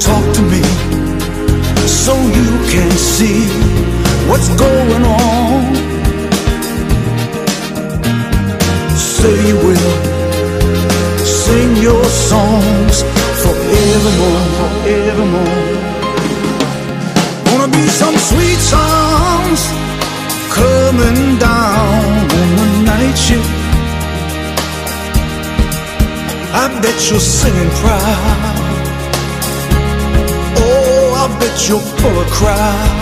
talk to me so you can see what's going on. Say you will sing your songs forevermore, forevermore. Gonna be some sweet songs coming down on the night shift. I bet you're singing proud. Oh, I bet you're full of crowd.